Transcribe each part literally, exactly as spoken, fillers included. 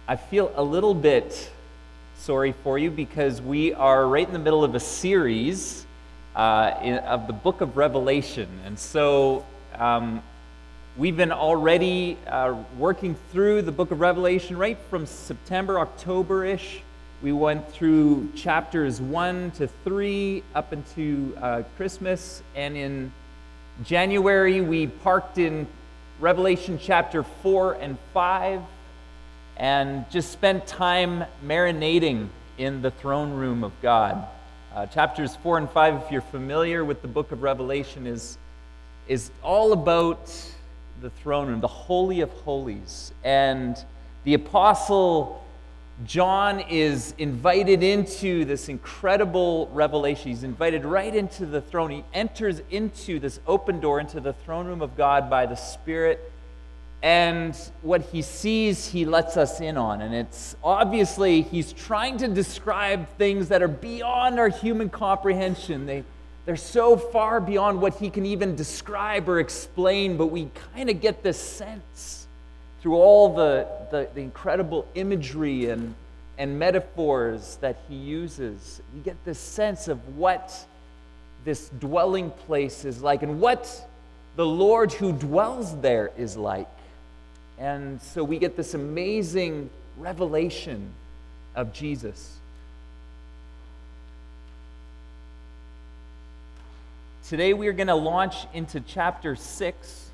I feel a little bit sorry for you because we are right in the middle of a series uh, in, of the book of Revelation. And so um, we've been already uh, working through the book of Revelation right from September, October-ish. We went through chapters one to three up into uh, Christmas. And in January, we parked in Revelation chapter four and five. And just spent time marinating in the throne room of God. Uh, chapters four and five, if you're familiar with the book of Revelation, is, is all about the throne room, the Holy of Holies. And the Apostle John is invited into this incredible revelation. He's invited right into the throne. He enters into this open door into the throne room of God by the Spirit. And what he sees, he lets us in on. And it's obviously, he's trying to describe things that are beyond our human comprehension. They, they're so far beyond what he can even describe or explain, but we kind of get this sense through all the, the, the incredible imagery and, and metaphors that he uses. You get this sense of what this dwelling place is like and what the Lord who dwells there is like. And so we get this amazing revelation of Jesus. Today we are going to launch into chapter six.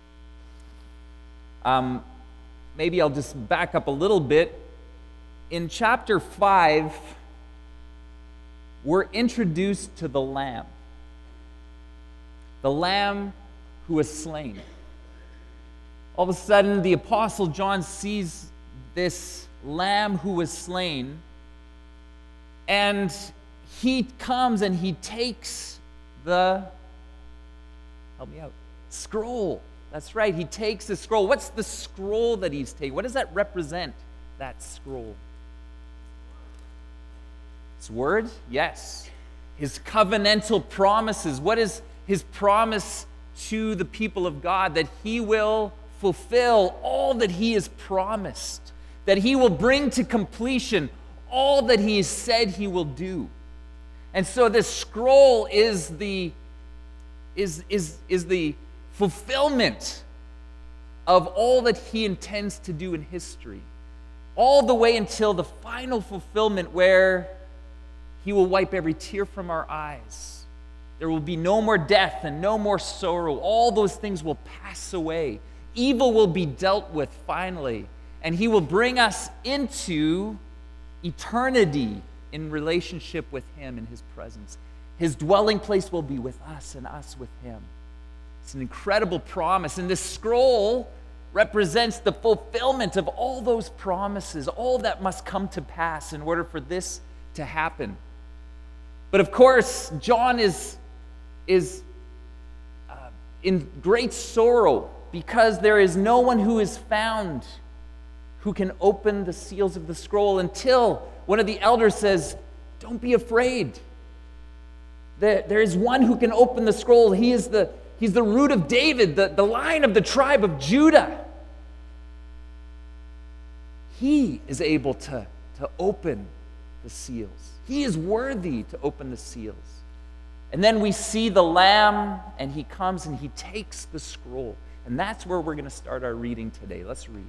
Um, maybe I'll just back up a little bit. In chapter five, we're introduced to the Lamb. The Lamb who was slain. All of a sudden, the Apostle John sees this Lamb who was slain, and he comes and he takes the, help me out, scroll. That's right, he takes the scroll. What's the scroll that he's taking? What does that represent, that scroll? His word? Yes. His covenantal promises. What is his promise to the people of God? That he will fulfill all that he has promised, that he will bring to completion all that he has said he will do. And so this scroll is the is is is the fulfillment of all that he intends to do in history, all the way until the final fulfillment where he will wipe every tear from our eyes. There will be no more death and no more sorrow. All those things will pass away. Evil will be dealt with finally, and he will bring us into eternity in relationship with him in his presence. His dwelling place will be with us and us with him. It's an incredible promise, and this scroll represents the fulfillment of all those promises, all that must come to pass in order for this to happen. But of course, John is, is uh, in great sorrow, because there is no one who is found who can open the seals of the scroll until one of the elders says, "Don't be afraid. There, there is one who can open the scroll. He is the, he's the root of David, the, the line of the tribe of Judah. He is able to, to open the seals. He is worthy to open the seals." And then we see the Lamb, and he comes and he takes the scroll. And that's where we're going to start our reading today. Let's read.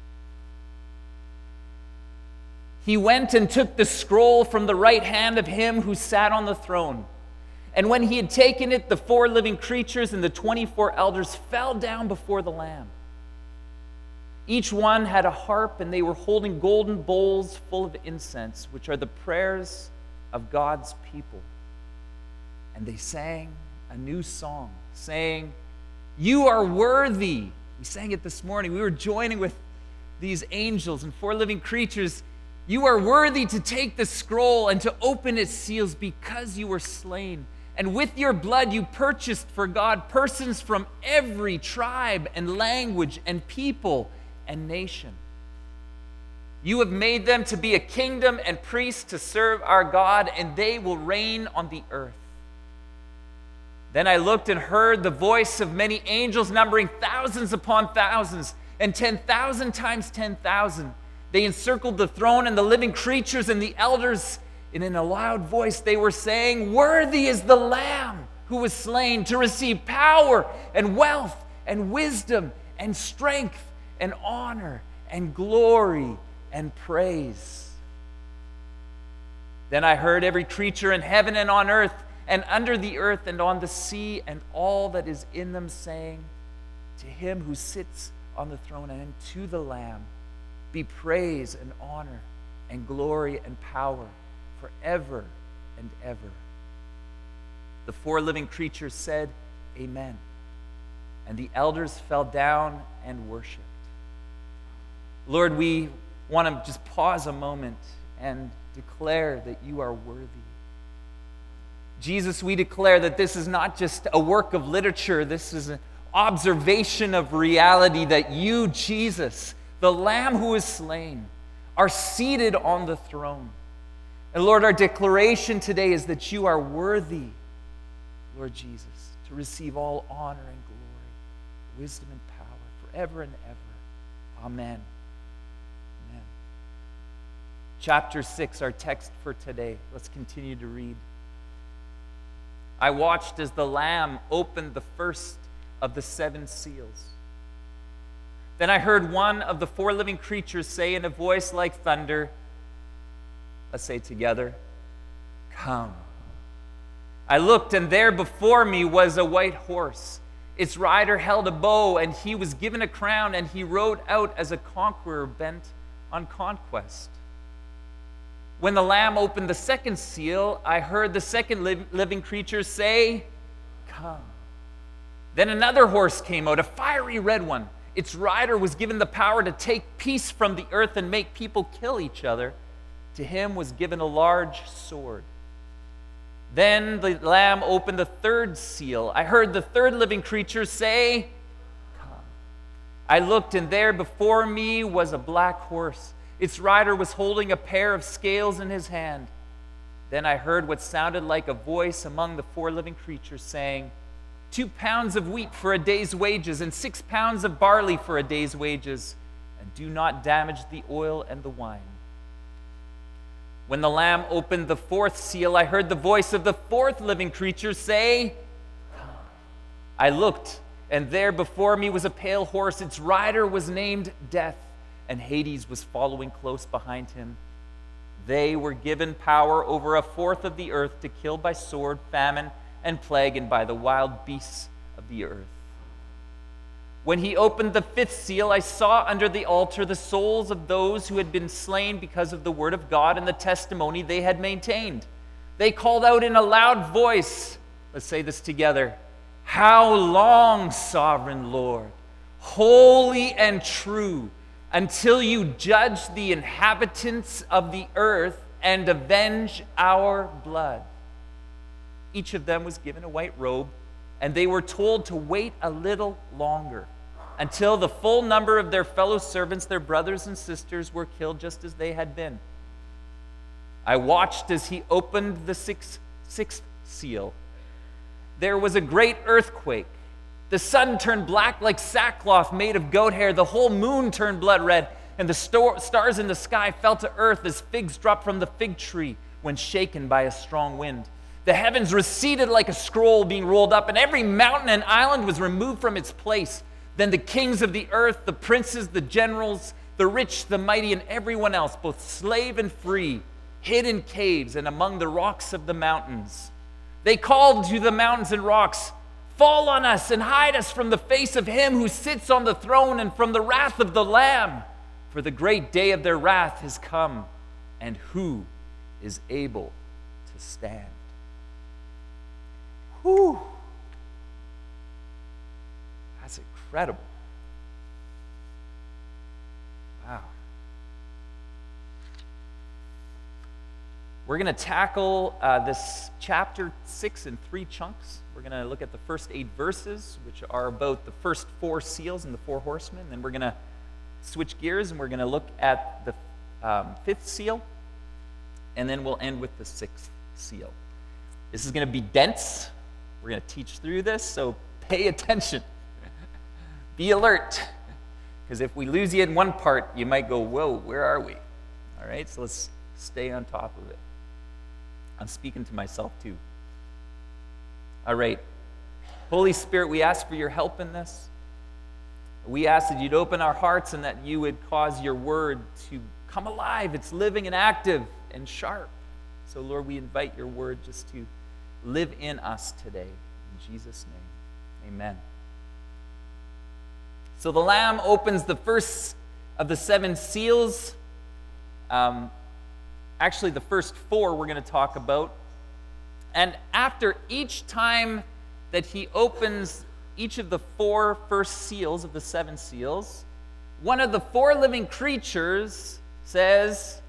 He went and took the scroll from the right hand of him who sat on the throne. And when he had taken it, the four living creatures and the twenty-four elders fell down before the Lamb. Each one had a harp, and they were holding golden bowls full of incense, which are the prayers of God's people. And they sang a new song, saying, "You are worthy." We sang it this morning. We were joining with these angels and four living creatures. "You are worthy to take the scroll and to open its seals because you were slain. And with your blood you purchased for God persons from every tribe and language and people and nation. You have made them to be a kingdom and priests to serve our God, and they will reign on the earth." Then I looked and heard the voice of many angels numbering thousands upon thousands and ten thousand times ten thousand, They encircled the throne, and the living creatures and the elders, and in a loud voice they were saying, "Worthy is the Lamb who was slain to receive power and wealth and wisdom and strength and honor and glory and praise." Then I heard every creature in heaven and on earth and under the earth and on the sea and all that is in them saying, "To him who sits on the throne and to the Lamb be praise and honor and glory and power forever and ever." The four living creatures said, "Amen." And the elders fell down and worshiped. Lord, we want to just pause a moment and declare that you are worthy. Jesus, we declare that this is not just a work of literature. This is an observation of reality, that you, Jesus, the Lamb who is slain, are seated on the throne. And Lord, our declaration today is that you are worthy, Lord Jesus, to receive all honor and glory, wisdom and power, forever and ever. Amen. Amen. Chapter six, our text for today. Let's continue to read. I watched as the Lamb opened the first of the seven seals. Then I heard one of the four living creatures say in a voice like thunder, let's say together, "Come." I looked, and there before me was a white horse. Its rider held a bow, and he was given a crown, and he rode out as a conqueror bent on conquest. When the Lamb opened the second seal, I heard the second li- living creature say, "Come." Then another horse came out, a fiery red one. Its rider was given the power to take peace from the earth and make people kill each other. To him was given a large sword. Then the Lamb opened the third seal. I heard the third living creature say, "Come." I looked, and there before me was a black horse. Its rider was holding a pair of scales in his hand. Then I heard what sounded like a voice among the four living creatures saying, "Two pounds of wheat for a day's wages, and six pounds of barley for a day's wages, and do not damage the oil and the wine." When the Lamb opened the fourth seal, I heard the voice of the fourth living creature say, "Come." I looked, and there before me was a pale horse. Its rider was named Death, and Hades was following close behind him. They were given power over a fourth of the earth to kill by sword, famine, and plague, and by the wild beasts of the earth. When he opened the fifth seal, I saw under the altar the souls of those who had been slain because of the word of God and the testimony they had maintained. They called out in a loud voice, let's say this together, "How long, sovereign Lord, holy and true, until you judge the inhabitants of the earth and avenge our blood?" Each of them was given a white robe, and they were told to wait a little longer until the full number of their fellow servants, their brothers and sisters, were killed just as they had been. I watched as he opened the sixth, sixth seal. There was a great earthquake. The sun turned black like sackcloth made of goat hair. The whole moon turned blood red, and the sto- stars in the sky fell to earth as figs drop from the fig tree when shaken by a strong wind. The heavens receded like a scroll being rolled up, and every mountain and island was removed from its place. Then the kings of the earth, the princes, the generals, the rich, the mighty, and everyone else, both slave and free, hid in caves and among the rocks of the mountains. They called to the mountains and rocks, "Fall on us and hide us from the face of him who sits on the throne and from the wrath of the Lamb. For the great day of their wrath has come, and who is able to stand?" Whew. That's incredible. Wow. We're going to tackle uh, this chapter six in three chunks. We're going to look at the first eight verses, which are about the first four seals and the four horsemen. Then we're going to switch gears, and we're going to look at the um, fifth seal, and then we'll end with the sixth seal. This is going to be dense. We're going to teach through this, so pay attention. Be alert, Because if we lose you in one part, you might go, whoa, where are we? All right, so let's stay on top of it. I'm speaking to myself too. All right. Holy Spirit, we ask for your help in this. We ask that you'd open our hearts and that you would cause your word to come alive. It's living and active and sharp. So, Lord, we invite your word just to live in us today. In Jesus' name, amen. So the Lamb opens the first of the seven seals. Um, actually, the first four we're going to talk about. And after each time that he opens each of the four first seals of the seven seals, one of the four living creatures says,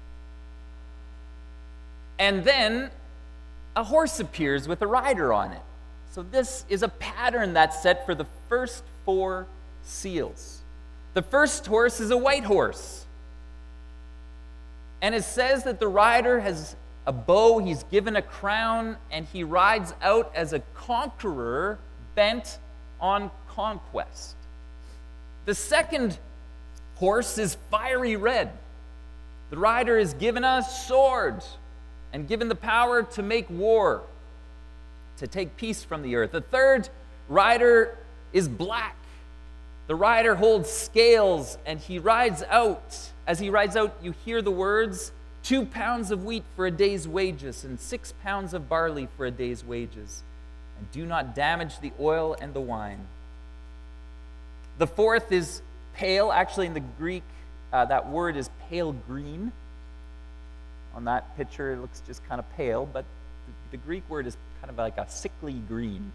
and then a horse appears with a rider on it. So this is a pattern that's set for the first four seals. The first horse is a white horse. And it says that the rider has a bow, he's given a crown, and he rides out as a conqueror bent on conquest. The second horse is fiery red. The rider is given a sword and given the power to make war, to take peace from the earth. The third rider is black. The rider holds scales and he rides out. As he rides out, you hear the words, two pounds of wheat for a day's wages and six pounds of barley for a day's wages. And do not damage the oil and the wine. The fourth is pale. Actually, in the Greek, uh, that word is pale green. On that picture, it looks just kind of pale, but the, the Greek word is kind of like a sickly green.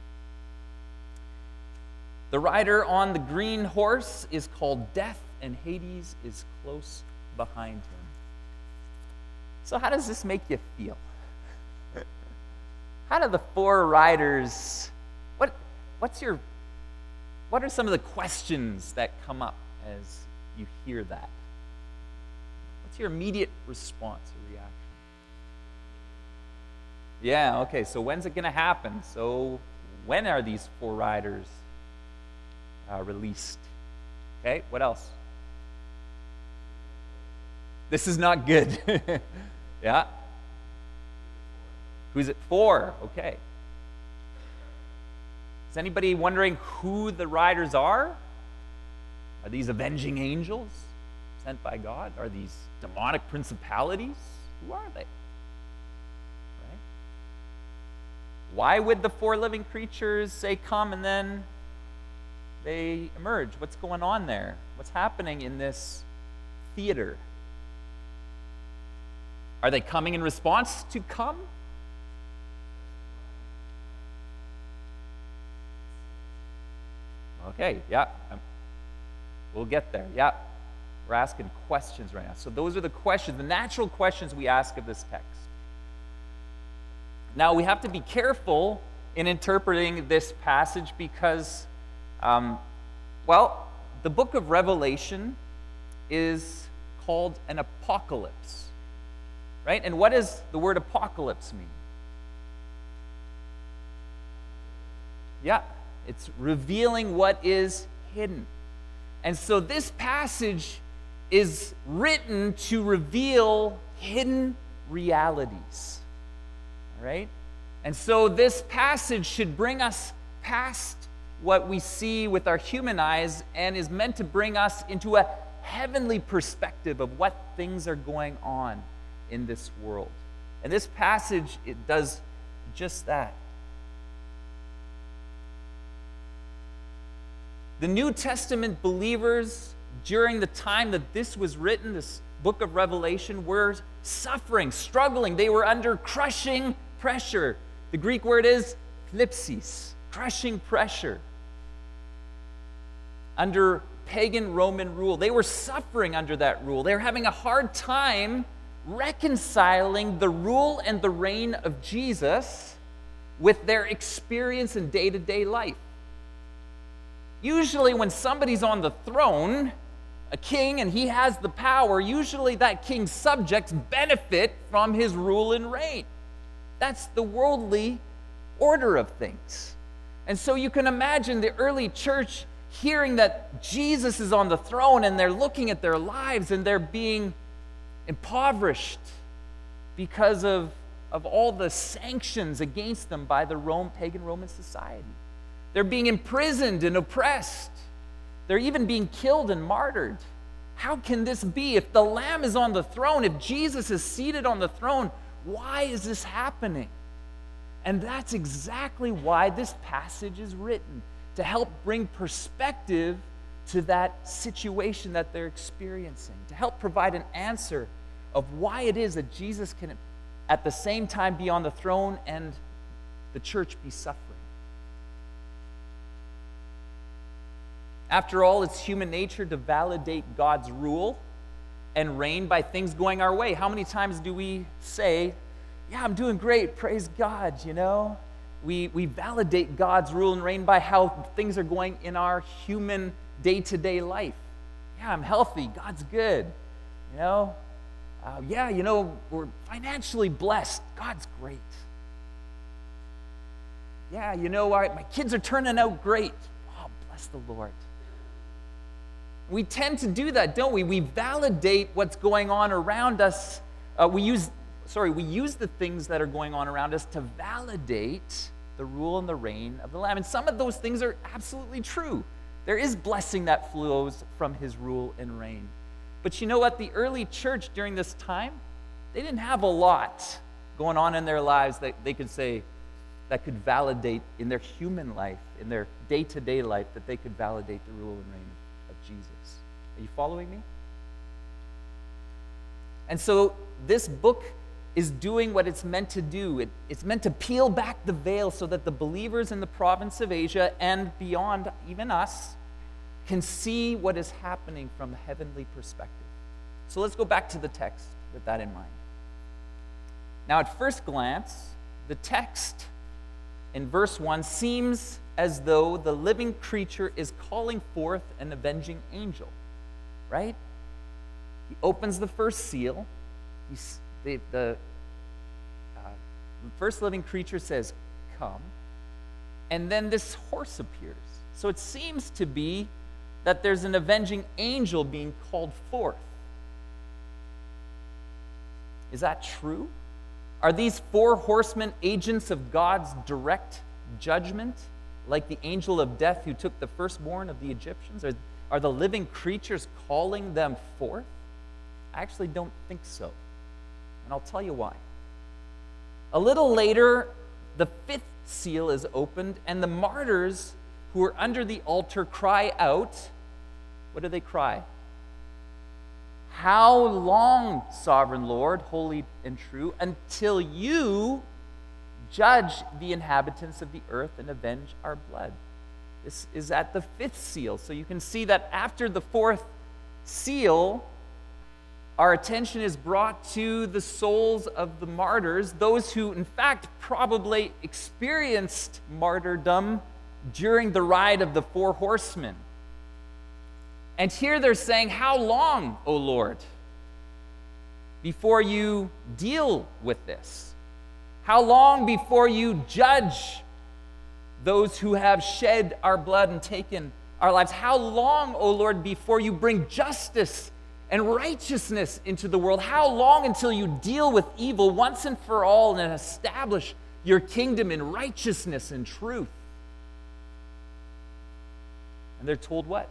The rider on the green horse is called Death, and Hades is close behind him. So how does this make you feel? How do the four riders, what, what's your, what are some of the questions that come up as you hear that? What's your immediate response or reaction? Yeah, okay, so when's it going to happen? So when are these four riders uh, released? Okay, what else? This is not good. Yeah? Who's it for? Okay. Is anybody wondering who the riders are? Are these avenging angels sent by God? Are these demonic principalities? Who are they? Right? Why would the four living creatures say come and then they emerge? What's going on there? What's happening in this theater? Are they coming in response to come? Okay, yeah. Um, we'll get there. Yeah. We're asking questions right now. So those are the questions, the natural questions we ask of this text. Now, we have to be careful in interpreting this passage because, um, well, the book of Revelation is called an apocalypse, right? And what does the word apocalypse mean? Yeah, it's revealing what is hidden. And so this passage is written to reveal hidden realities. All right? And so this passage should bring us past what we see with our human eyes and is meant to bring us into a heavenly perspective of what things are going on in this world. And this passage, it does just that. The New Testament believers, during the time that this was written, this book of Revelation, were suffering, struggling. They were under crushing pressure. The Greek word is thlipsis, crushing pressure. Under pagan Roman rule. They were suffering under that rule. They were having a hard time reconciling the rule and the reign of Jesus with their experience in day-to-day life. Usually when somebody's on the throne, a king, and he has the power, usually that king's subjects benefit from his rule and reign. That's the worldly order of things. And so you can imagine the early church hearing that Jesus is on the throne, and they're looking at their lives and they're being impoverished because of, of all the sanctions against them by the Rome, pagan Roman society. They're being imprisoned and oppressed. They're even being killed and martyred. How can this be? If the Lamb is on the throne, if Jesus is seated on the throne, why is this happening? And that's exactly why this passage is written, to help bring perspective to that situation that they're experiencing, to help provide an answer of why it is that Jesus can at the same time be on the throne and the church be suffering. After all, it's human nature to validate God's rule and reign by things going our way. How many times do we say, yeah, I'm doing great, praise God, you know? We, we validate God's rule and reign by how things are going in our human day-to-day life. Yeah, I'm healthy, God's good, you know? Uh, yeah, you know, we're financially blessed, God's great. Yeah, you know, our, my kids are turning out great. Oh, bless the Lord. We tend to do that, don't we? We validate what's going on around us. Uh, we use, sorry, we use the things that are going on around us to validate the rule and the reign of the Lamb. And some of those things are absolutely true. There is blessing that flows from his rule and reign. But you know what? The early church during this time, they didn't have a lot going on in their lives that they could say, that could validate in their human life, in their day-to-day life, that they could validate the rule and reign of Jesus. Are you following me? And so this book is doing what it's meant to do. It, it's meant to peel back the veil so that the believers in the province of Asia and beyond, even us, can see what is happening from a heavenly perspective. So let's go back to the text with that in mind. Now, at first glance, the text in verse one seems as though the living creature is calling forth an avenging angel, right? He opens the first seal. He's, the the uh, first living creature says, "Come." And then this horse appears. So it seems to be that there's an avenging angel being called forth. Is that true? Are these four horsemen agents of God's direct judgment, like the angel of death who took the firstborn of the Egyptians? Are, are the living creatures calling them forth? I actually don't think so. And I'll tell you why. A little later, the fifth seal is opened, and the martyrs who are under the altar cry out. What do they cry? "How long, sovereign Lord, holy and true, until you judge the inhabitants of the earth and avenge our blood?" This is at the fifth seal. So you can see that after the fourth seal, our attention is brought to the souls of the martyrs, those who, in fact, probably experienced martyrdom during the ride of the four horsemen. And here they're saying, "How long, O Lord, before you deal with this? How long before you judge those who have shed our blood and taken our lives? How long, O Lord, before you bring justice and righteousness into the world? How long until you deal with evil once and for all and establish your kingdom in righteousness and truth?" And they're told what?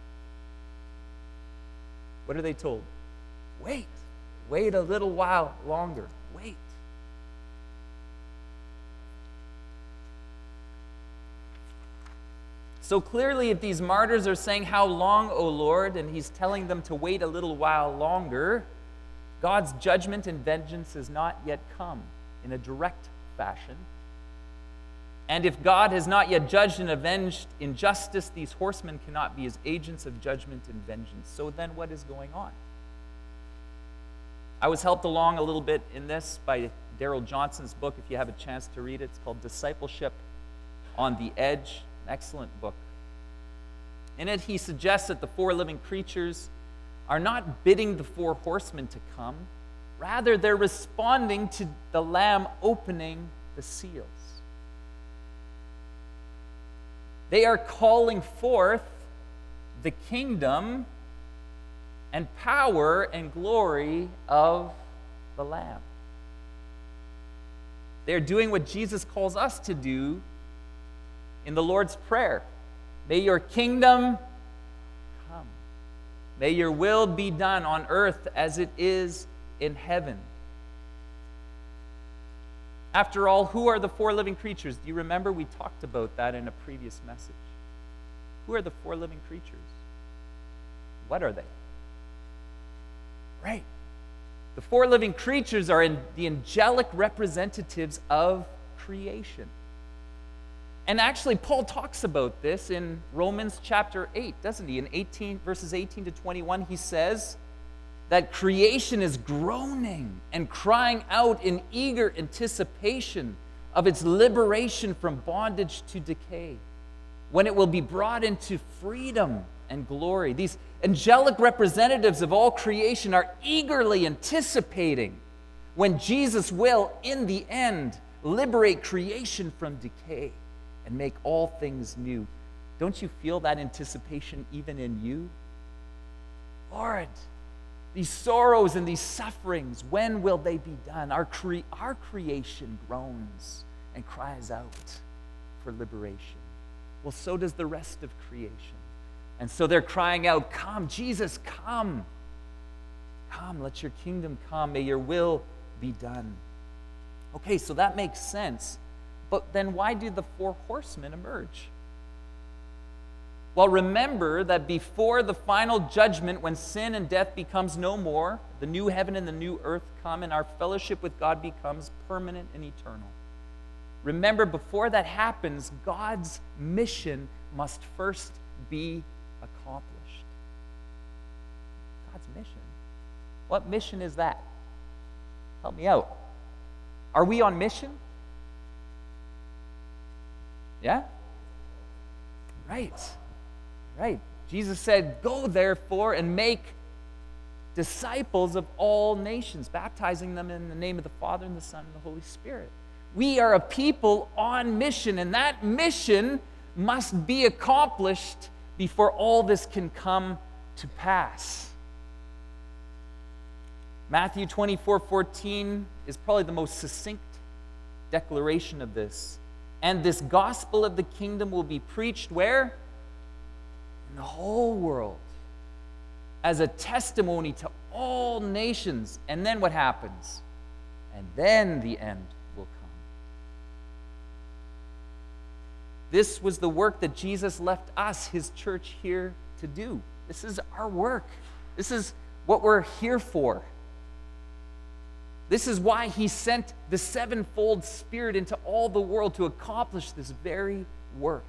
What are they told? Wait. Wait a little while longer. Wait. So clearly, if these martyrs are saying, "How long, O Lord?" and he's telling them to wait a little while longer, God's judgment and vengeance has not yet come in a direct fashion. And if God has not yet judged and avenged injustice, these horsemen cannot be his agents of judgment and vengeance. So then what is going on? I was helped along a little bit in this by Darrell Johnson's book, if you have a chance to read it. It's called Discipleship on the Edge. An excellent book. In it, he suggests that the four living creatures are not bidding the four horsemen to come. Rather, they're responding to the Lamb opening the seals. They are calling forth the kingdom and power and glory of the Lamb. They're doing what Jesus calls us to do in the Lord's Prayer. May your kingdom come. May your will be done on earth as it is in heaven. After all, who are the four living creatures? Do you remember we talked about that in a previous message? Who are the four living creatures? What are they? Right. The four living creatures are in the angelic representatives of creation. And actually, Paul talks about this in Romans chapter eight, doesn't he? In eighteen, verses eighteen to twenty-one, he says that creation is groaning and crying out in eager anticipation of its liberation from bondage to decay, when it will be brought into freedom and glory. These angelic representatives of all creation are eagerly anticipating when Jesus will, in the end, liberate creation from decay and make all things new. Don't you feel that anticipation even in you? Lord, these sorrows and these sufferings, when will they be done? Our, cre- our creation groans and cries out for liberation. Well, so does the rest of creation. And so they're crying out, come, Jesus, come. Come, let your kingdom come. May your will be done. Okay, so that makes sense. But then why do the four horsemen emerge? Well, remember that before the final judgment, when sin and death becomes no more, the new heaven and the new earth come, and our fellowship with God becomes permanent and eternal. Remember, before that happens, God's mission must first be accomplished. God's mission? What mission is that? Help me out. Are we on mission? Yeah? Right. Right. Jesus said, go therefore and make disciples of all nations, baptizing them in the name of the Father and the Son and the Holy Spirit. We are a people on mission, and that mission must be accomplished before all this can come to pass. Matthew twenty-four fourteen is probably the most succinct declaration of this. And this gospel of the kingdom will be preached where? In the whole world, as a testimony to all nations. And then what happens? And then the end will come. This was the work that Jesus left us, his church, here to do. This is our work. This is what we're here for. This is why he sent the sevenfold Spirit into all the world, to accomplish this very work.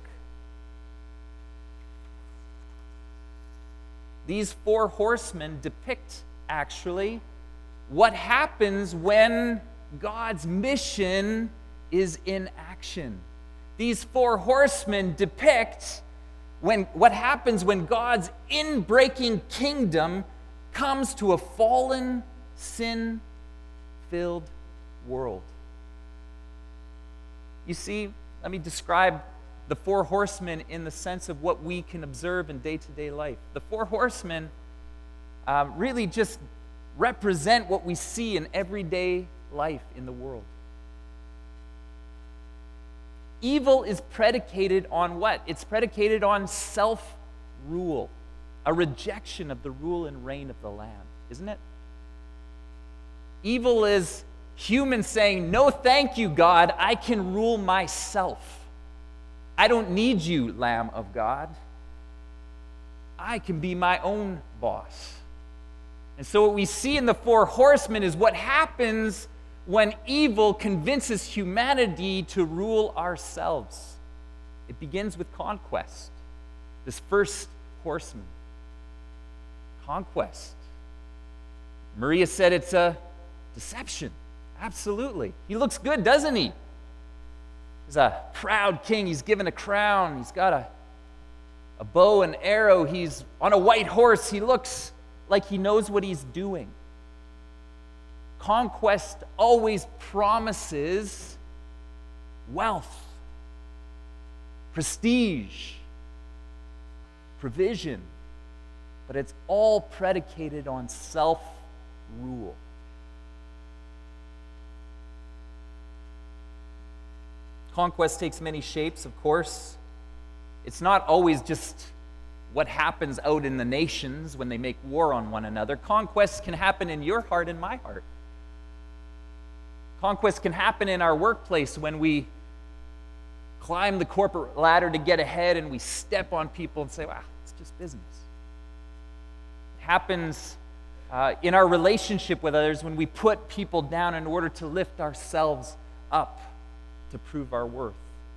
These four horsemen depict, actually, what happens when God's mission is in action. These four horsemen depict when, what happens when God's in-breaking kingdom comes to a fallen, sin-filled world. You see, let me describe the four horsemen in the sense of what we can observe in day-to-day life. The four horsemen uh, really just represent what we see in everyday life in the world. Evil is predicated on what? It's predicated on self-rule, a rejection of the rule and reign of the Lamb, isn't it? Evil is humans saying, no, thank you, God, I can rule myself. I don't need you, Lamb of God. I can be my own boss. And so what we see in the four horsemen is what happens when evil convinces humanity to rule ourselves. It begins with conquest. This first horseman. Conquest. Maria said it's a deception. Absolutely. He looks good, doesn't he? He's a proud king. He's given a crown. He's got a, a bow and arrow. He's on a white horse. He looks like he knows what he's doing. Conquest always promises wealth, prestige, provision, but it's all predicated on self-rule. Conquest takes many shapes, of course. It's not always just what happens out in the nations when they make war on one another. Conquest can happen in your heart and my heart. Conquest can happen in our workplace when we climb the corporate ladder to get ahead and we step on people and say, wow, it's just business. It happens uh, in our relationship with others when we put people down in order to lift ourselves up to prove our worth.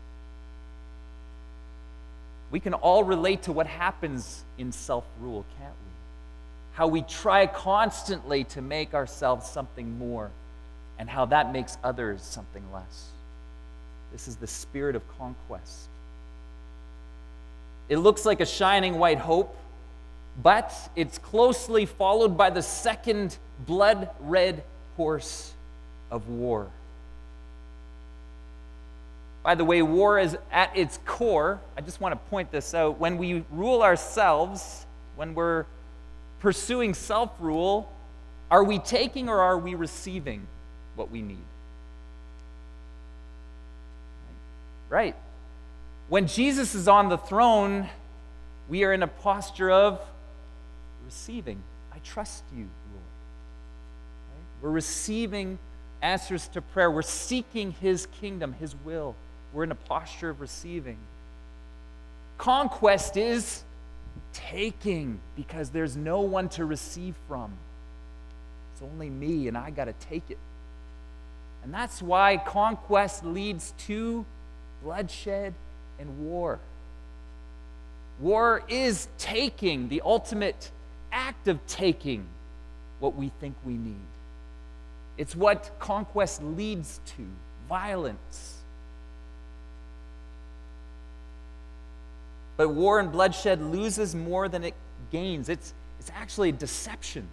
We can all relate to what happens in self-rule, can't we? How we try constantly to make ourselves something more, and how that makes others something less. This is the spirit of conquest. It looks like a shining white hope, but it's closely followed by the second blood-red horse of war. By the way, war is at its core. I just want to point this out. When we rule ourselves, when we're pursuing self-rule, are we taking or are we receiving what we need? Right. When Jesus is on the throne, we are in a posture of receiving. I trust you, Lord. Right? We're receiving answers to prayer. We're seeking His kingdom, His will. We're in a posture of receiving. Conquest is taking, because there's no one to receive from. It's only me, and I got to take it. And that's why conquest leads to bloodshed and war. War is taking, the ultimate act of taking what we think we need. It's what conquest leads to, violence. But war and bloodshed loses more than it gains. It's, it's actually deception.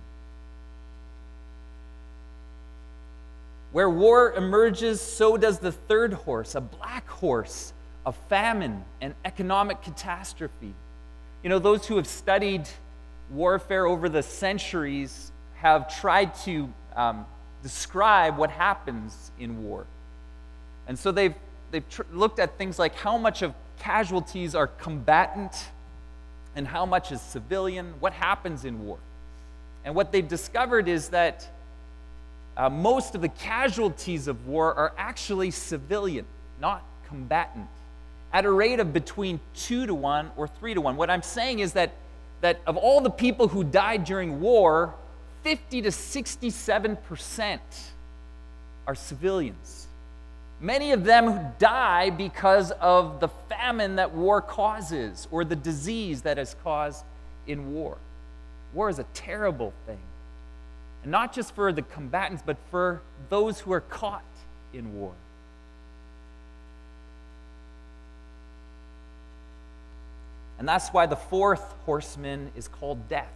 Where war emerges, so does the third horse, a black horse of famine and economic catastrophe. You know, those who have studied warfare over the centuries have tried to um, describe what happens in war. And so they've, they've tr- looked at things like how much of casualties are combatant and how much is civilian, what happens in war. And what they've discovered is that uh, most of the casualties of war are actually civilian, not combatant, at a rate of between two to one or three to one. What I'm saying is that, that of all the people who died during war, fifty to sixty-seven percent are civilians. Many of them die because of the famine that war causes or the disease that is caused in war. War is a terrible thing. And not just for the combatants, but for those who are caught in war. And that's why the fourth horseman is called death.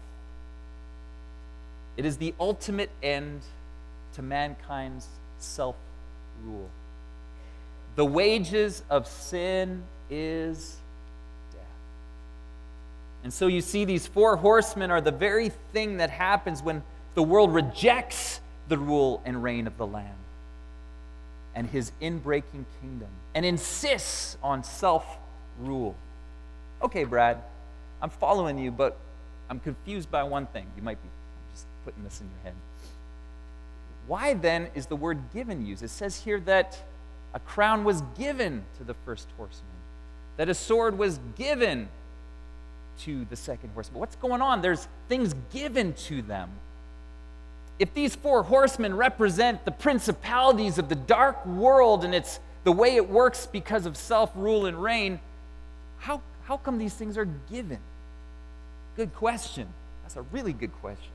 It is the ultimate end to mankind's self-rule. The wages of sin is death. And so you see, these four horsemen are the very thing that happens when the world rejects the rule and reign of the Lamb and His inbreaking kingdom and insists on self-rule. Okay, Brad, I'm following you, but I'm confused by one thing. You might be I'm just putting this in your head. Why then is the word given used? It says here that a crown was given to the first horseman, that a sword was given to the second horseman. What's going on? There's things given to them. If these four horsemen represent the principalities of the dark world and it's the way it works because of self-rule and reign, how, how come these things are given? Good question. That's a really good question.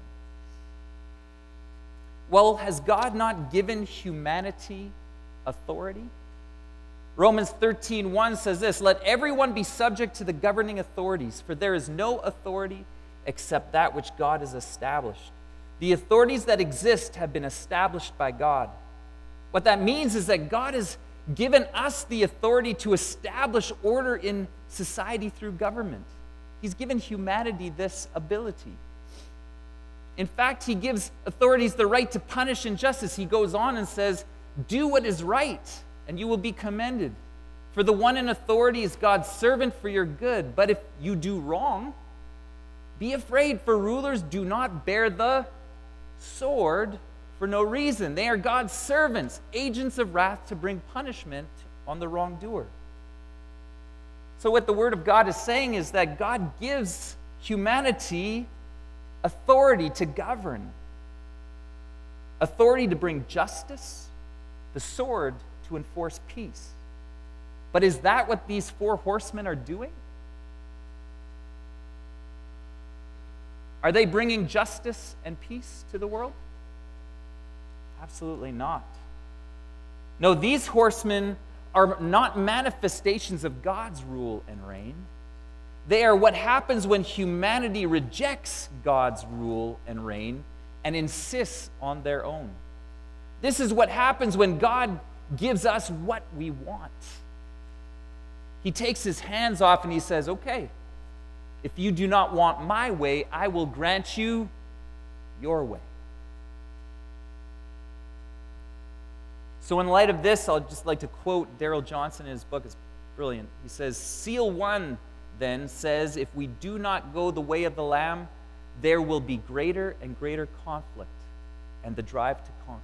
Well, has God not given humanity authority? Romans thirteen one says this, "Let everyone be subject to the governing authorities, for there is no authority except that which God has established. The authorities that exist have been established by God." What that means is that God has given us the authority to establish order in society through government. He's given humanity this ability. In fact, he gives authorities the right to punish injustice. He goes on and says, do what is right, and you will be commended. For the one in authority is God's servant for your good. But if you do wrong, be afraid, for rulers do not bear the sword for no reason. They are God's servants, agents of wrath to bring punishment on the wrongdoer. So what the Word of God is saying is that God gives humanity authority to govern, authority to bring justice, the sword to enforce peace. But is that what these four horsemen are doing? Are they bringing justice and peace to the world? Absolutely not. No, these horsemen are not manifestations of God's rule and reign. They are what happens when humanity rejects God's rule and reign and insists on their own. This is what happens when God gives us what we want. He takes his hands off and he says, okay, if you do not want my way, I will grant you your way. So in light of this, I'll just like to quote Darrell Johnson in his book. It's brilliant. He says, Seal one then says, if we do not go the way of the Lamb, there will be greater and greater conflict and the drive to conquer.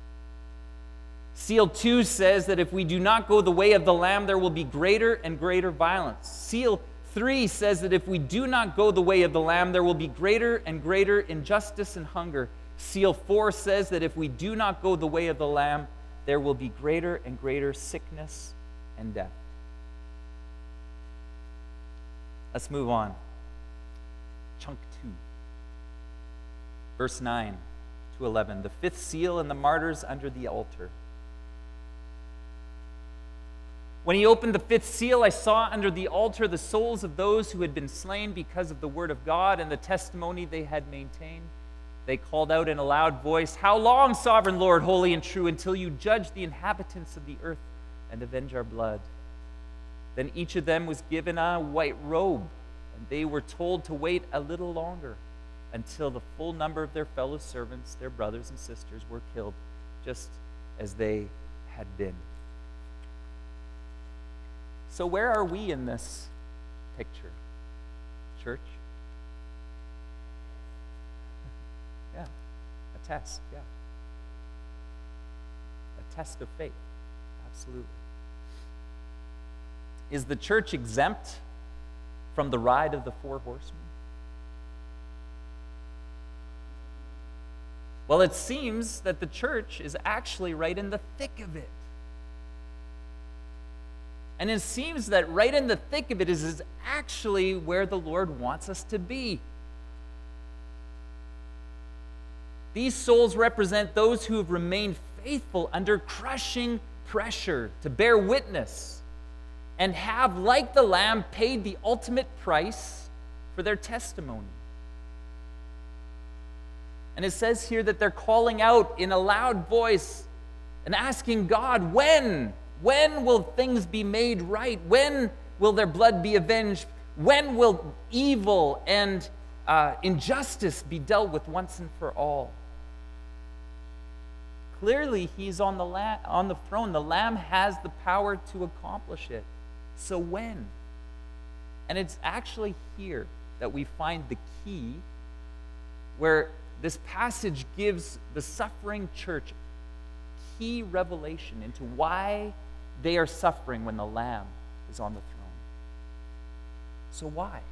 Seal two says that if we do not go the way of the Lamb, there will be greater and greater violence. Seal three says that if we do not go the way of the Lamb, there will be greater and greater injustice and hunger. Seal four says that if we do not go the way of the Lamb, there will be greater and greater sickness and death. Let's move on. Chunk two. Verse nine to eleven. The fifth seal and the martyrs under the altar. When he opened the fifth seal, I saw under the altar the souls of those who had been slain because of the word of God and the testimony they had maintained. They called out in a loud voice, How long, sovereign Lord, holy and true, until you judge the inhabitants of the earth and avenge our blood? Then each of them was given a white robe, and they were told to wait a little longer until the full number of their fellow servants, their brothers and sisters, were killed, just as they had been. So where are we in this picture, church? Yeah, a test, yeah. A test of faith, absolutely. Is the church exempt from the ride of the four horsemen? Well, it seems that the church is actually right in the thick of it. And it seems that right in the thick of it is, is actually where the Lord wants us to be. These souls represent those who have remained faithful under crushing pressure to bear witness and have, like the Lamb, paid the ultimate price for their testimony. And it says here that they're calling out in a loud voice and asking God, when? When will things be made right? When will their blood be avenged? When will evil and uh, injustice be dealt with once and for all? Clearly, he's on the, la- on the throne. The Lamb has the power to accomplish it. So when? And it's actually here that we find the key where this passage gives the suffering church key revelation into why they are suffering when the Lamb is on the throne. So why?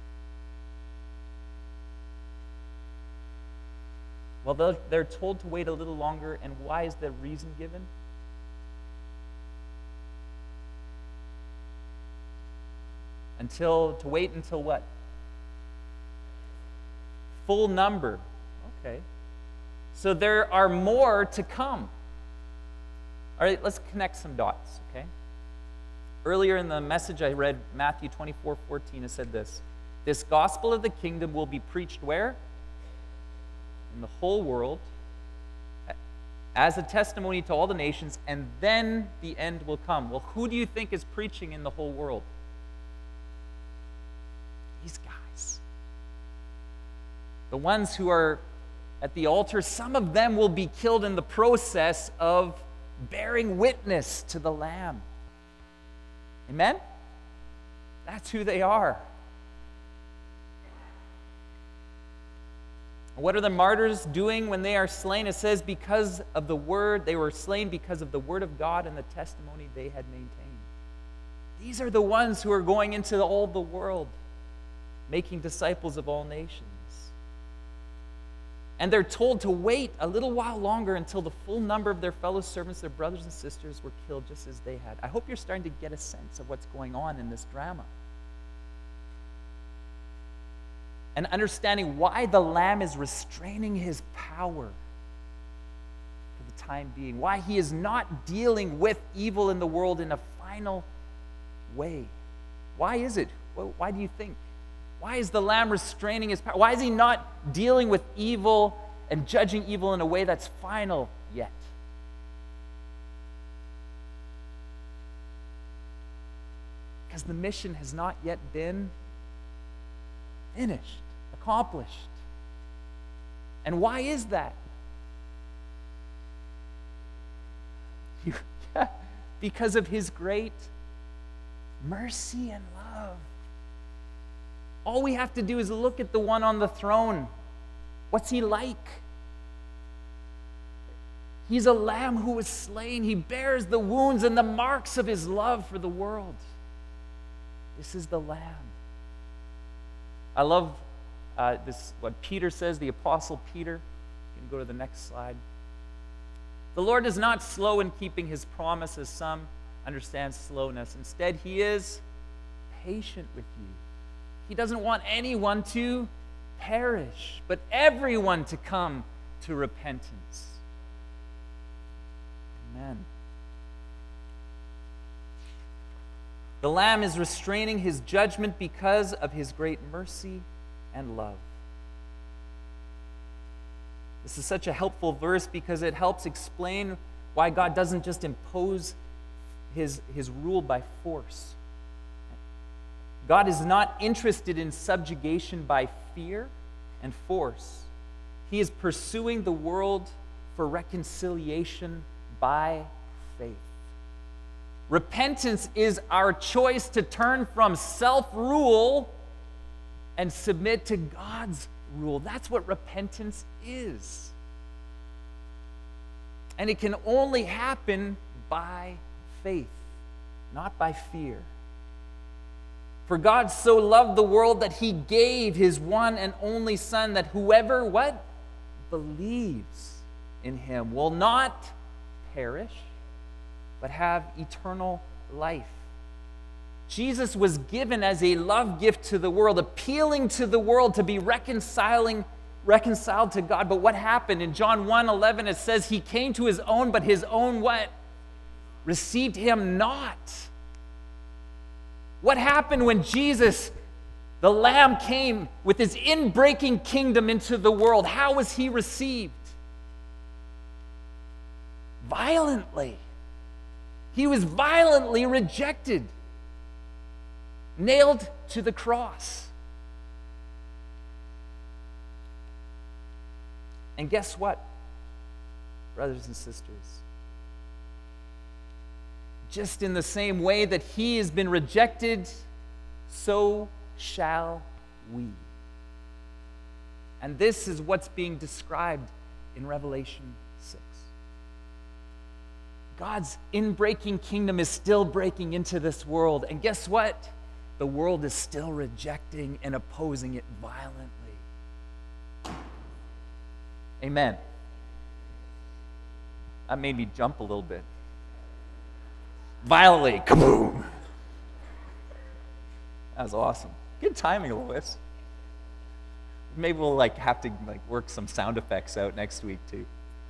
Well, they're, they're told to wait a little longer, and why is the reason given? Until, to wait until what? Full number. Okay. So there are more to come. All right, let's connect some dots, okay? Earlier in the message, I read Matthew twenty-four fourteen. It said this, This gospel of the kingdom will be preached where? In the whole world, as a testimony to all the nations, and then the end will come. Well, who do you think is preaching in the whole world? These guys. the ones who are at the altar, some of them will be killed in the process of bearing witness to the Lamb. Amen? That's who they are. What are the martyrs doing when they are slain? It says, because of the word, they were slain because of the word of God and the testimony they had maintained. These are the ones who are going into all the world, making disciples of all nations. And they're told to wait a little while longer until the full number of their fellow servants, their brothers and sisters, were killed just as they had. I hope you're starting to get a sense of what's going on in this drama. And understanding why the Lamb is restraining his power for the time being. Why he is not dealing with evil in the world in a final way. Why is it? Why do you think? Why is the Lamb restraining his power? Why is he not dealing with evil and judging evil in a way that's final yet? Because the mission has not yet been finished, accomplished. And why is that? Because of his great mercy and love. All we have to do is look at the one on the throne. What's he like? He's a lamb who was slain. He bears the wounds and the marks of his love for the world. This is the Lamb. I love uh, this. What Peter says, the Apostle Peter. You can go to the next slide. The Lord is not slow in keeping his promise, as some understand slowness. Instead, he is patient with you. He doesn't want anyone to perish, but everyone to come to repentance. Amen. The Lamb is restraining his judgment because of his great mercy and love. This is such a helpful verse because it helps explain why God doesn't just impose his, his rule by force. God is not interested in subjugation by fear and force. He is pursuing the world for reconciliation by faith. Repentance is our choice to turn from self-rule and submit to God's rule. That's what repentance is. And it can only happen by faith, not by fear. For God so loved the world that he gave his one and only Son, that whoever, what? Believes in him will not perish, but have eternal life. Jesus was given as a love gift to the world, appealing to the world to be reconciling, reconciled to God. But what happened? In John one eleven, it says he came to his own, but his own what? Received him not. What happened when Jesus, the Lamb, came with his in-breaking kingdom into the world? How was he received? Violently. He was violently rejected, nailed to the cross. And guess what, brothers and sisters? Just in the same way that he has been rejected, so shall we. And this is what's being described in Revelation six. God's in-breaking kingdom is still breaking into this world. And guess what? The world is still rejecting and opposing it violently. Amen. That made me jump a little bit. Violently, kaboom! That was awesome. Good timing, Lois. Maybe we'll like have to like work some sound effects out next week too.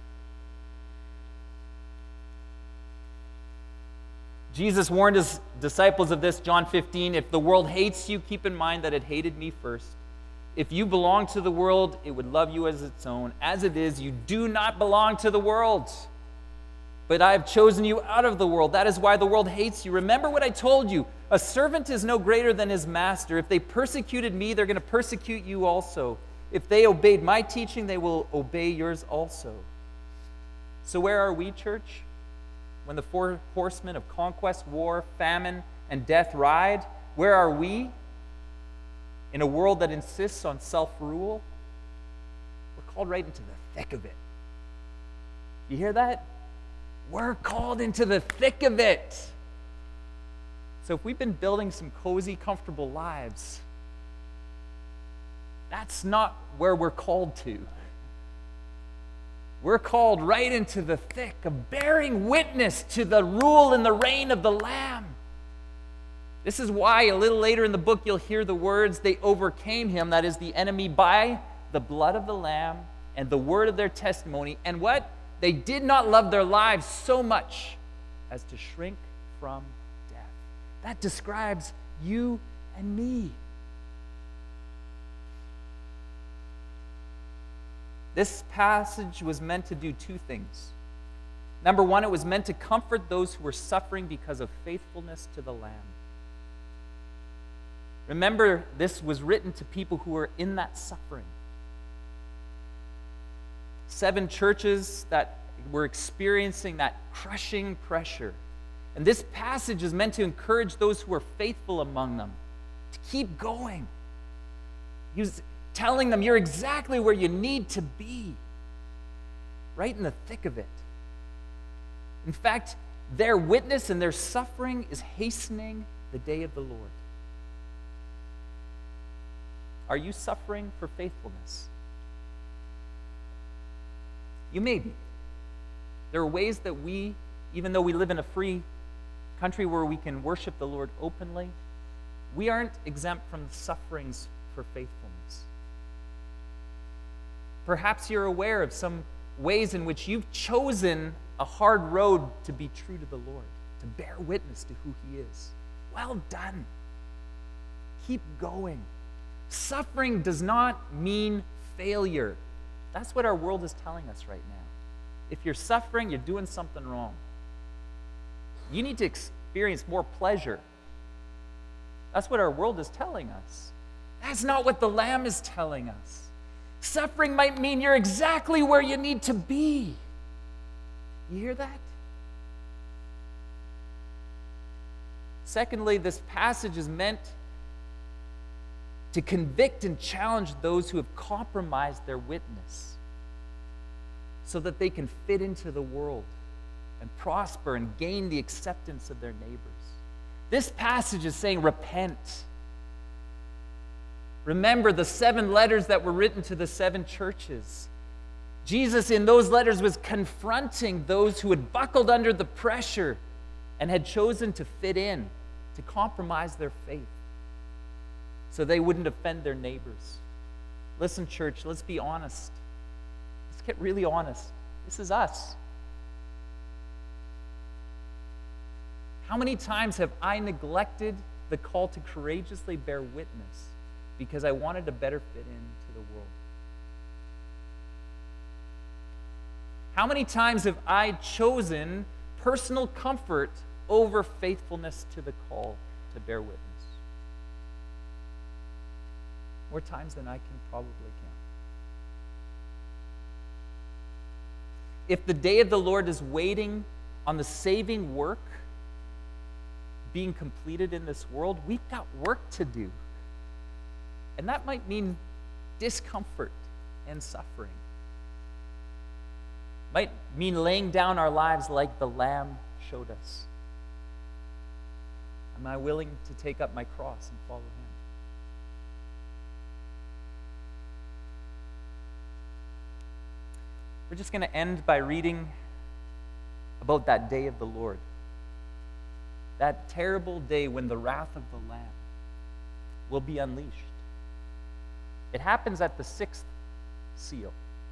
Jesus warned his disciples of this, John fifteen, if the world hates you, keep in mind that it hated me first. If you belong to the world, it would love you as its own. As it is, you do not belong to the world, but I have chosen you out of the world. That is why the world hates you. Remember what I told you. A servant is no greater than his master. If they persecuted me, they're going to persecute you also. If they obeyed my teaching, they will obey yours also. So where are we, church? When the four horsemen of conquest, war, famine, and death ride, where are we? In a world that insists on self-rule? We're called right into the thick of it. You hear that? We're called into the thick of it. So if we've been building some cozy, comfortable lives, that's not where we're called to. We're called right into the thick of bearing witness to the rule and the reign of the Lamb. This is why a little later in the book you'll hear the words, they overcame him, that is the enemy, by the blood of the Lamb and the word of their testimony. And what? They did not love their lives so much as to shrink from death. That describes you and me. This passage was meant to do two things. Number one, it was meant to comfort those who were suffering because of faithfulness to the Lamb. Remember, this was written to people who were in that suffering. Seven churches that were experiencing that crushing pressure. And this passage is meant to encourage those who are faithful among them to keep going. He was telling them, you're exactly where you need to be, right in the thick of it. In fact, their witness and their suffering is hastening the day of the Lord. Are you suffering for faithfulness? You may be. There are ways that we, even though we live in a free country where we can worship the Lord openly, we aren't exempt from the sufferings for faithfulness. Perhaps you're aware of some ways in which you've chosen a hard road to be true to the Lord, to bear witness to who He is. Well done. Keep going. Suffering does not mean failure. That's what our world is telling us right now. If you're suffering, you're doing something wrong. You need to experience more pleasure. That's what our world is telling us. That's not what the Lamb is telling us. Suffering might mean you're exactly where you need to be. You hear that? Secondly, this passage is meant to convict and challenge those who have compromised their witness so that they can fit into the world and prosper and gain the acceptance of their neighbors. This passage is saying, repent. Remember the seven letters that were written to the seven churches. Jesus in those letters was confronting those who had buckled under the pressure and had chosen to fit in, to compromise their faith so they wouldn't offend their neighbors. Listen, church, let's be honest. Let's get really honest. This is us. How many times have I neglected the call to courageously bear witness because I wanted to better fit into the world? How many times have I chosen personal comfort over faithfulness to the call to bear witness? More times than I can probably count. If the day of the Lord is waiting on the saving work being completed in this world, we've got work to do. And that might mean discomfort and suffering. Might mean laying down our lives like the Lamb showed us. Am I willing to take up my cross and follow Him? We're just going to end by reading about that day of the Lord. That terrible day when the wrath of the Lamb will be unleashed. It happens at the sixth seal.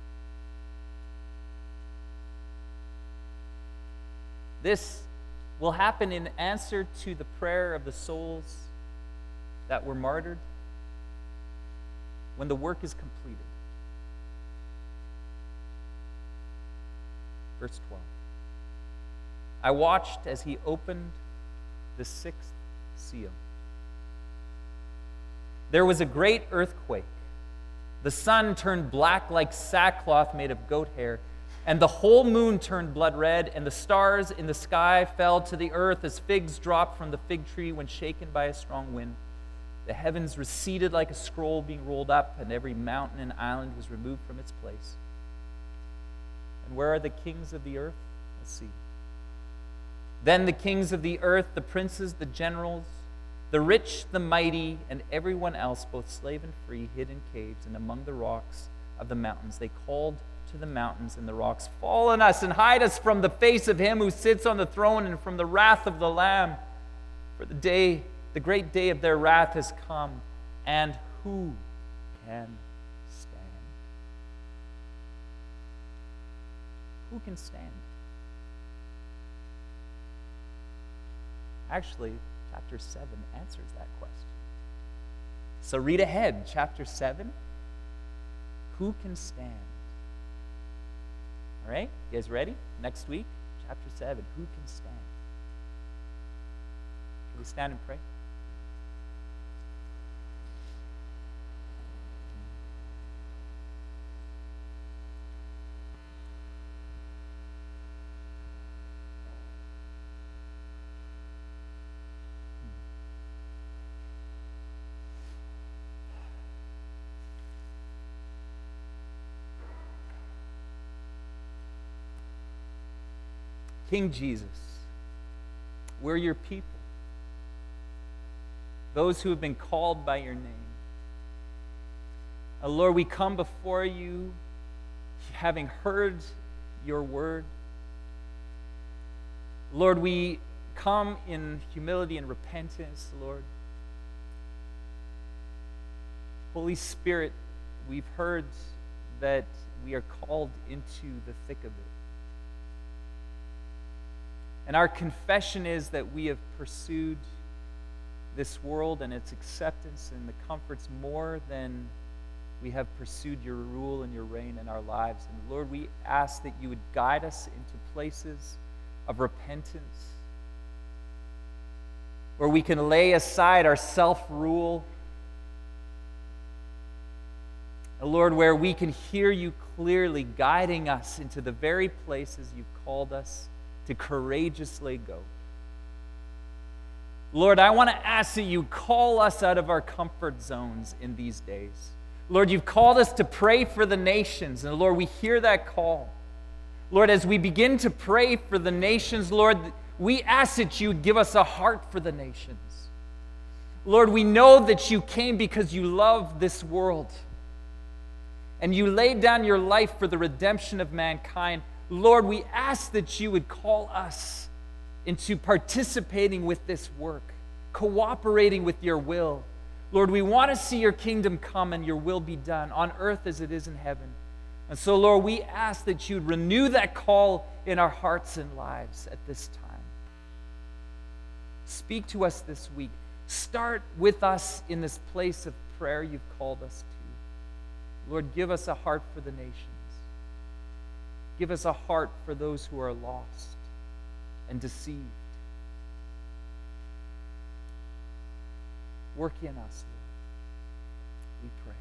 This will happen in answer to the prayer of the souls that were martyred when the work is completed. Verse twelve. I watched as He opened the sixth seal. There was a great earthquake, The sun turned black like sackcloth made of goat hair, and the whole moon turned blood red, and the stars in the sky fell to the earth as figs drop from the fig tree when shaken by a strong wind. The heavens receded like a scroll being rolled up, and every mountain and island was removed from its place. And where are the kings of the earth? Let's see. Then the kings of the earth, the princes, the generals, the rich, the mighty, and everyone else, both slave and free, hid in caves and among the rocks of the mountains. They called to the mountains and the rocks, "Fall on us and hide us from the face of him who sits on the throne and from the wrath of the Lamb. For the day, the great day of their wrath has come, and who can stand?" Who can stand? Actually, chapter seven answers that question. So read ahead, chapter seven. Who can stand? All right, you guys ready? Next week, chapter seven. Who can stand? Can we stand and pray? King Jesus, we're your people, those who have been called by your name. Uh, Lord, we come before you having heard your word. Lord, we come in humility and repentance, Lord. Holy Spirit, we've heard that we are called into the thick of it. And our confession is that we have pursued this world and its acceptance and the comforts more than we have pursued your rule and your reign in our lives. And Lord, we ask that you would guide us into places of repentance where we can lay aside our self-rule. And Lord, where we can hear you clearly guiding us into the very places you've called us to courageously go. Lord, I want to ask that you call us out of our comfort zones in these days. Lord, you've called us to pray for the nations, and Lord, we hear that call. Lord, as we begin to pray for the nations, Lord, we ask that you would give us a heart for the nations. Lord, we know that you came because you love this world, and you laid down your life for the redemption of mankind. Lord, we ask that you would call us into participating with this work, cooperating with your will. Lord, we want to see your kingdom come and your will be done on earth as it is in heaven. And so, Lord, we ask that you'd renew that call in our hearts and lives at this time. Speak to us this week. Start with us in this place of prayer you've called us to. Lord, give us a heart for the nations. Give us a heart for those who are lost and deceived. Work in us, Lord. We pray.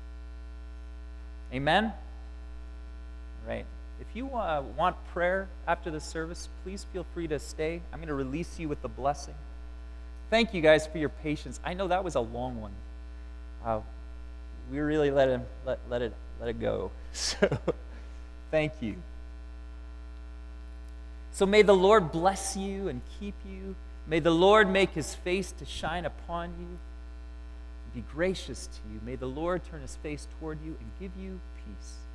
Amen? All right. If you uh, want prayer after the service, please feel free to stay. I'm going to release you with the blessing. Thank you guys for your patience. I know that was a long one. Uh, we really let it, let, let it, let it go. So... Thank you. So may the Lord bless you and keep you. May the Lord make his face to shine upon you and be gracious to you. May the Lord turn his face toward you and give you peace.